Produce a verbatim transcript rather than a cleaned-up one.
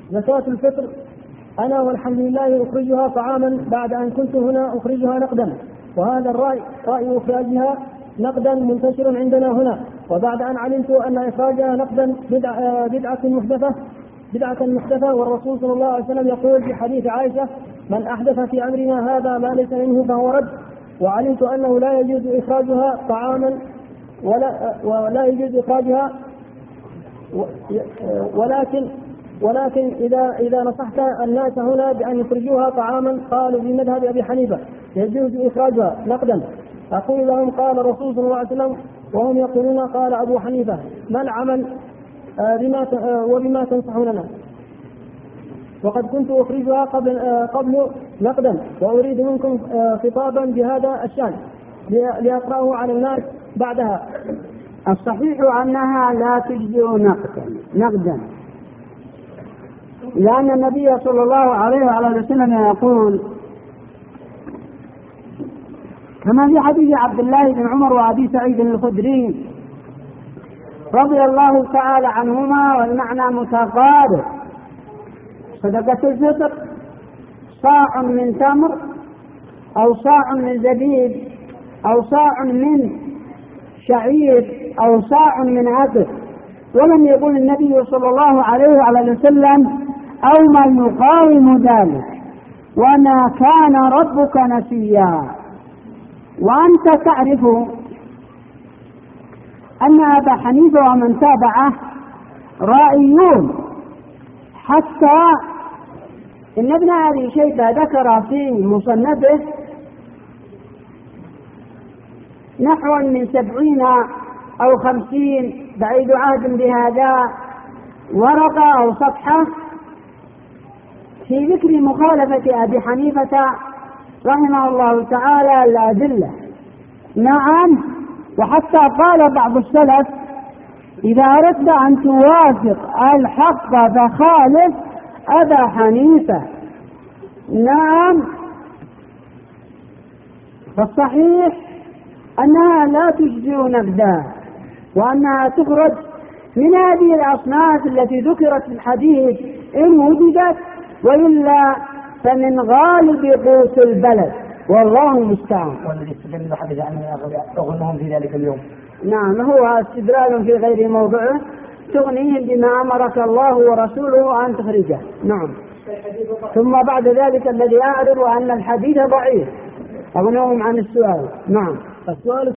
زكاة الفطر أنا والحمد لله أخرجها طعاما بعد أن كنت هنا أخرجها نقدا، وهذا الرأي رأي إخراجها نقدا منتشر عندنا هنا، وبعد أن علمت أن إخراجها نقدا بدعة, بدعة محدثة بدعة محدثة والرسول صلى الله عليه وسلم يقول في حديث عائشة: من أحدث في أمرنا هذا ما ليس منه فهو رد. وعلمت أنه لا يجوز إخراجها طعاما ولا, ولا يجوز إخراجها ولكن ولكن إذا إذا نصحت الناس هنا بأن يخرجوها طعاما قالوا في مذهب أبي حنيفة يجوز إخراجها نقدا. أقول لهم: قال الرسول صلى الله عليه وسلم، وهم يقولون قال أبو حنيفة. ما العمل بما وبما تنصحوننا؟ وقد كنت أخرجها قبل قبل نقدا، وأريد منكم خطابا بهذا الشأن لأقرأه على الناس بعدها. الصحيح أنها لا تجزئ نقدا نقدا لأن النبي صلى الله عليه وعلى وسلم يقول كما في حديث عبد الله بن عمر وأبي سعيد الخدري رضي الله تعالى عنهما والمعنى متقارب: صدقة الفطر صاع من تمر أو صاع من زبيب أو صاع من شعير أو صاع من عدس. ولم يقل النبي صلى الله عليه وعلى وسلم: أو ما يقاوم ذلك، وما كان ربك نسيا. وأنت تعرف أن أبا حنيفة ومن تابعه رأيون، حتى إن ابن أبي شيبة ذكر في مصنفه نحو من سبعين أو خمسين بعيد عهد بهذا ورقة أو صفحة في ذكر مخالفة أبي حنيفة رحمه الله تعالى الأدلة. نعم، وحتى قال بعض السلف: إذا أردت أن توافق الحق فخالف أبا حنيفة. نعم، فالصحيح أنها لا تجزئ نقدا، وأنها تخرج من هذه الأصناف التي ذكرت في الحديث إن وجدت، وإلا فمن غالب قوت البلد، والله المستعان. والذي استدل حدث عنه أغنهم في ذلك اليوم. نعم، هو استدلال في غير موضعه، تغنيهم بما أمرك الله ورسوله أن تخرجه. نعم. ثم بعد ذلك الذي أعرف أن الحديث ضعيف أغنهم عن السؤال. نعم. السؤال